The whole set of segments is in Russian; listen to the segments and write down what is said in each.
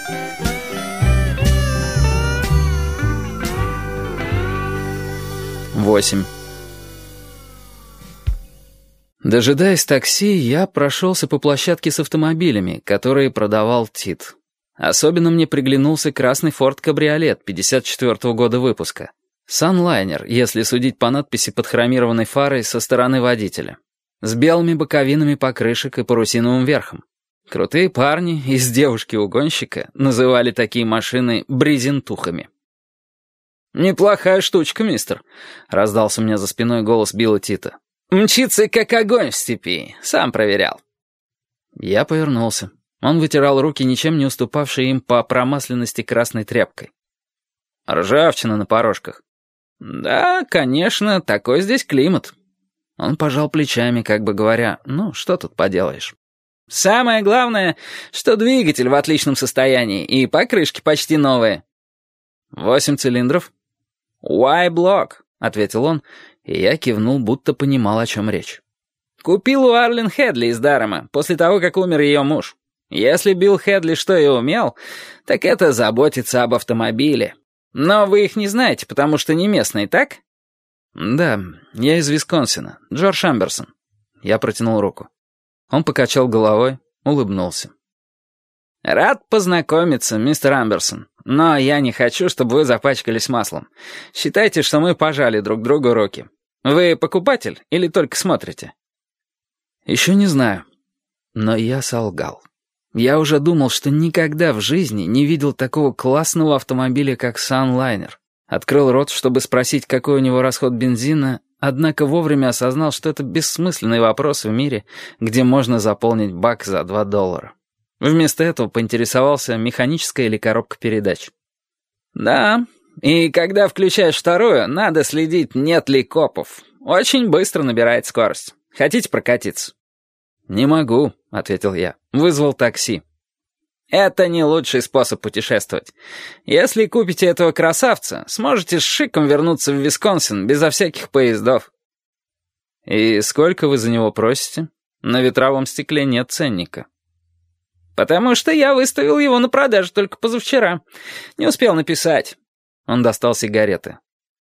8. Дожидаясь такси, я прошелся по площадке с автомобилями, которые продавал Тит. Особенно мне приглянулся красный форд-кабриолет 54-го года выпуска. Sunliner, если судить по надписи под хромированной фарой со стороны водителя. С белыми боковинами покрышек и парусиновым верхом. Крутые парни из девушки-угонщика называли такие машины брезентухами. «Неплохая штучка, мистер», — раздался у меня за спиной голос Билла Тита. «Мчится, как огонь в степи. Сам проверял». Я повернулся. Он вытирал руки, ничем не уступавшие им по промасленности красной тряпкой. «Ржавчина на порожках». «Да, конечно, такой здесь климат». Он пожал плечами, как бы говоря, ну, что тут поделаешь. «Самое главное, что двигатель в отличном состоянии, и покрышки почти новые». 8 цилиндров?» «Y-блок», — ответил он, и я кивнул, будто понимал, о чем речь. «Купил у Арлин Хедли из Дарема, после того, как умер ее муж. Если Билл Хедли что и умел, так это заботиться об автомобиле. Но вы их не знаете, потому что не местные, так?» «Да, я из Висконсина, Джордж Амберсон». Я протянул руку. Он покачал головой, улыбнулся. «Рад познакомиться, мистер Амберсон, но я не хочу, чтобы вы запачкались маслом. Считайте, что мы пожали друг другу руки. Вы покупатель или только смотрите?» «Еще не знаю, но я солгал. Я уже думал, что никогда в жизни не видел такого классного автомобиля, как Sunliner. Открыл рот, чтобы спросить, какой у него расход бензина, однако вовремя осознал, что это бессмысленный вопрос в мире, где можно заполнить бак за $2. Вместо этого поинтересовался, механическая или коробка передач. «Да, и когда включаешь вторую, надо следить, нет ли копов. Очень быстро набирает скорость. Хотите прокатиться?» «Не могу», — ответил я. «Вызвал такси». «Это не лучший способ путешествовать. Если купите этого красавца, сможете с шиком вернуться в Висконсин безо всяких поездов». «И сколько вы за него просите? На ветровом стекле нет ценника». «Потому что я выставил его на продажу только позавчера. Не успел написать». Он достал сигареты.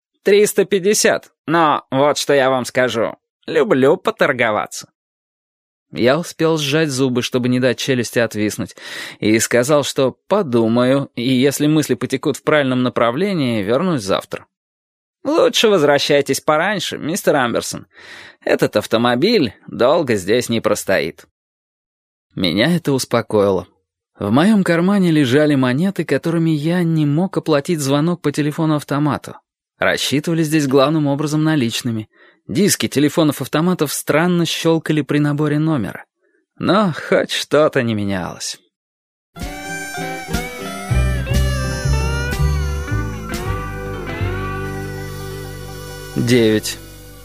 350. Но вот что я вам скажу. Люблю поторговаться». Я успел сжать зубы, чтобы не дать челюсти отвиснуть, и сказал, что подумаю, и если мысли потекут в правильном направлении, вернусь завтра. «Лучше возвращайтесь пораньше, мистер Амберсон. Этот автомобиль долго здесь не простоит». Меня это успокоило. В моем кармане лежали монеты, которыми я не мог оплатить звонок по телефону-автомату. Рассчитывали здесь главным образом наличными. Диски телефонов-автоматов странно щелкали при наборе номера. Но хоть что-то не менялось. Девять.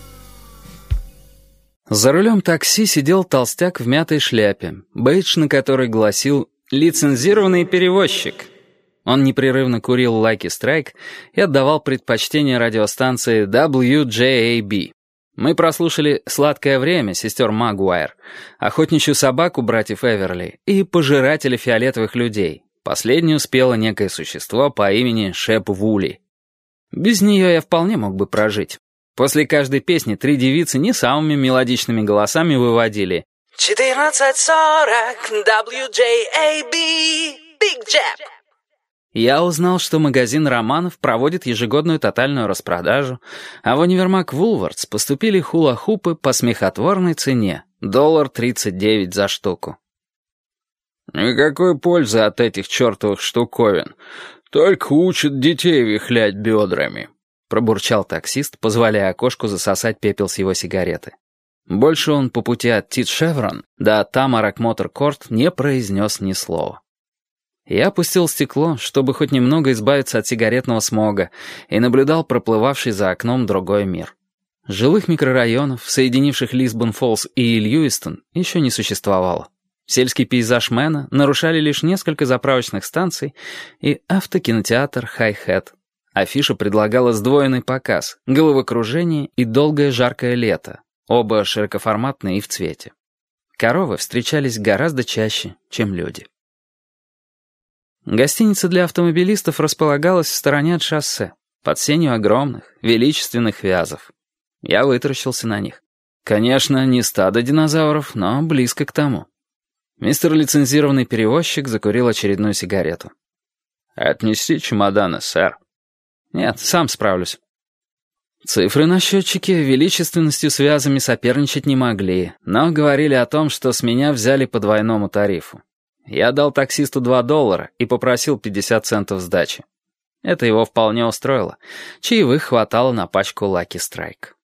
За рулем такси сидел толстяк в мятой шляпе, бейдж на которой гласил «Лицензированный перевозчик». Он непрерывно курил Lucky Strike и отдавал предпочтение радиостанции WJAB. Мы прослушали «Сладкое время» сестер Магуайр, «Охотничью собаку» братьев Эверли и «Пожирателя фиолетовых людей». Последнюю спело некое существо по имени Шеп Вули. Без нее я вполне мог бы прожить. После каждой песни 3 девицы не самыми мелодичными голосами выводили 14:40 WJAB Big Jab. Я узнал, что магазин романов проводит ежегодную тотальную распродажу, а в универмаг Вулвардс поступили хула-хупы по смехотворной цене — $1.39 за штуку. «Никакой пользы от этих чертовых штуковин. Только учат детей вихлять бедрами», — пробурчал таксист, позволяя окошку засосать пепел с его сигареты. Больше он по пути от Тит-Шеврон до Тамарак Мотор-Корт не произнес ни слова. Я опустил стекло, чтобы хоть немного избавиться от сигаретного смога, и наблюдал проплывавший за окном другой мир. Жилых микрорайонов, соединивших Лисбон-Фоллс и Льюистон, еще не существовало. Сельский пейзаж Мэна нарушали лишь несколько заправочных станций и автокинотеатр «Хай-Хэт». Афиша предлагала сдвоенный показ, головокружение и долгое жаркое лето, оба широкоформатные и в цвете. Коровы встречались гораздо чаще, чем люди. Гостиница для автомобилистов располагалась в стороне от шоссе, под сенью огромных, величественных вязов. Я вытаращился на них. Конечно, не стадо динозавров, но близко к тому. Мистер лицензированный перевозчик закурил очередную сигарету. «Отнести чемоданы, сэр». «Нет, сам справлюсь». Цифры на счетчике величественностью с вязами соперничать не могли, но говорили о том, что с меня взяли по двойному тарифу. Я дал таксисту $2 и попросил 50 центов сдачи. Это его вполне устроило. Чаевых хватало на пачку Lucky Strike.